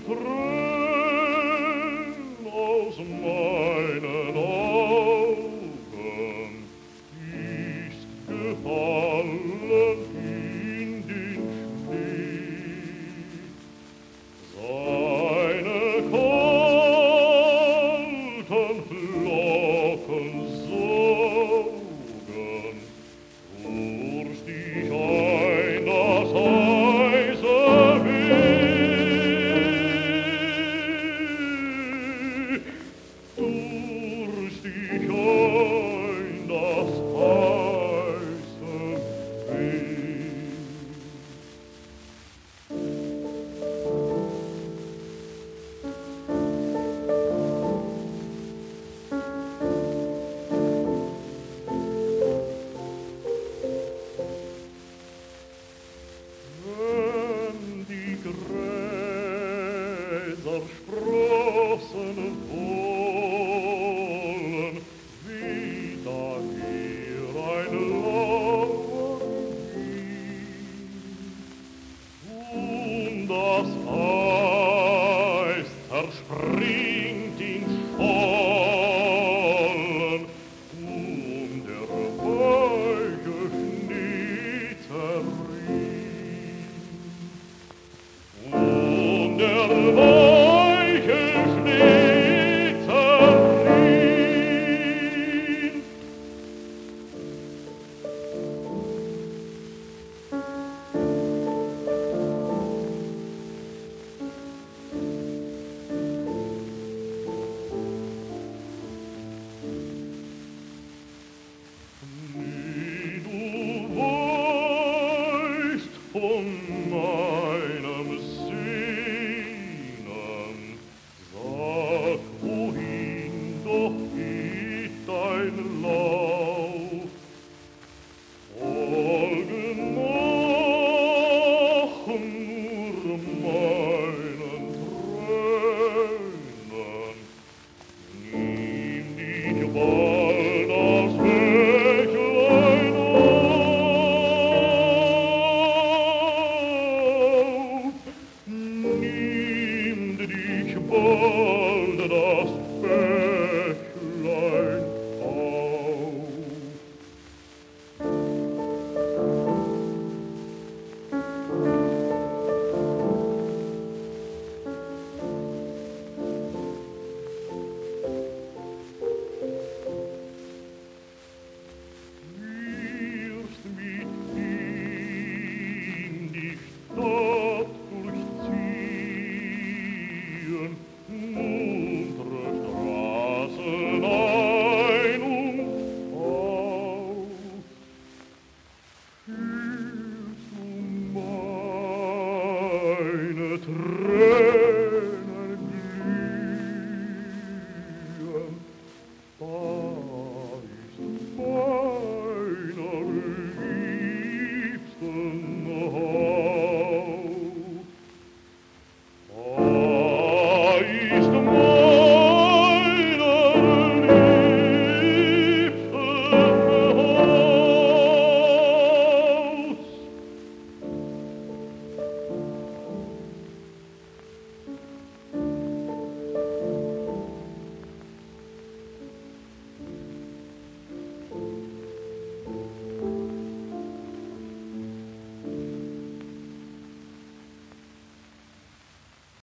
Tränen aus meinen Augen ist gefallen in den Schnee. Seine kalten Flocken sogen durstig ein das heiße Weh, durstig ein das heiße Weh. Wenn die Gräser sprossen wollen, wieder hier ein lauer Wind, und das Eis zerspringt in Schollen, und der weiche Schnee zerrinnt. Und der weiche Schnee zerrinnt. Wie du weißt von meinem Sehnen, sag, wohin doch geht dein Lauf? Folge nach nur meinen Tränen, nimm dich bald das Bächlein auf, nimm dich bald das Bächlein auf. Wirst mit ihm die Stadt durchziehen, muntere Straßen ein und aus. Fühlst du meine Tränen